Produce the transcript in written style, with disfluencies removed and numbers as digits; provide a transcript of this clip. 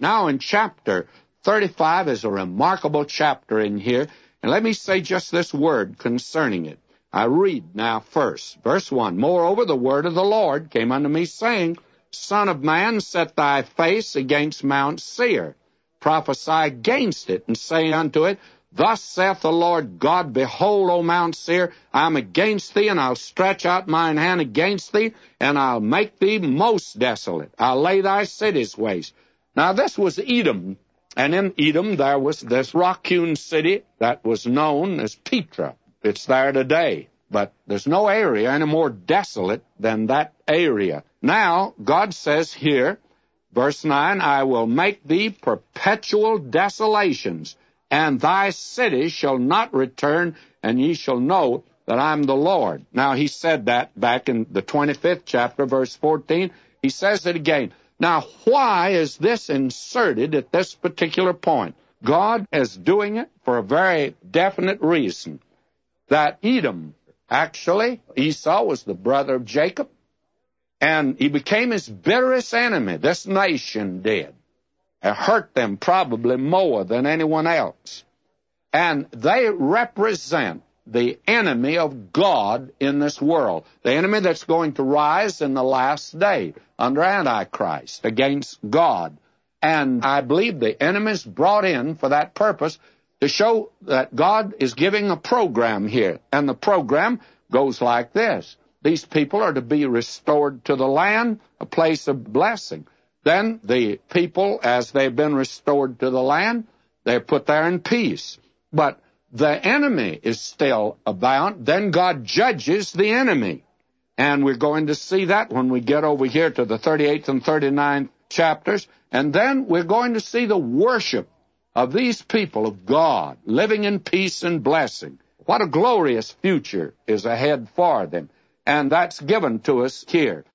Now in chapter 35 is a remarkable chapter in here, and let me say just this word concerning it. I read now first, verse 1, Moreover, the word of the Lord came unto me, saying, Son of man, set thy face against Mount Seir, prophesy against it, and say unto it, Thus saith the Lord God, Behold, O Mount Seir, I am against thee, and I'll stretch out mine hand against thee, and I'll make thee most desolate. I'll lay thy cities waste. Now this was Edom, and in Edom there was this rock-hewn city that was known as Petra. It's there today, but there's no area any more desolate than that area. Now, God says here, verse 9, I will make thee perpetual desolations, and thy cities shall not return, and ye shall know that I'm the Lord. Now, he said that back in the 25th chapter, verse 14. He says it again. Now, why is this inserted at this particular point? God is doing it for a very definite reason. That Edom, actually, Esau was the brother of Jacob, and he became his bitterest enemy. This nation did. It hurt them probably more than anyone else. And they represent the enemy of God in this world, the enemy that's going to rise in the last day under Antichrist against God. And I believe the enemy is brought in for that purpose, to show that God is giving a program here. And the program goes like this. These people are to be restored to the land, a place of blessing. Then the people, as they've been restored to the land, they're put there in peace. But the enemy is still about. Then God judges the enemy. And we're going to see that when we get over here to the 38th and 39th chapters. And then we're going to see the worship of these people of God, living in peace and blessing. What a glorious future is ahead for them. And that's given to us here.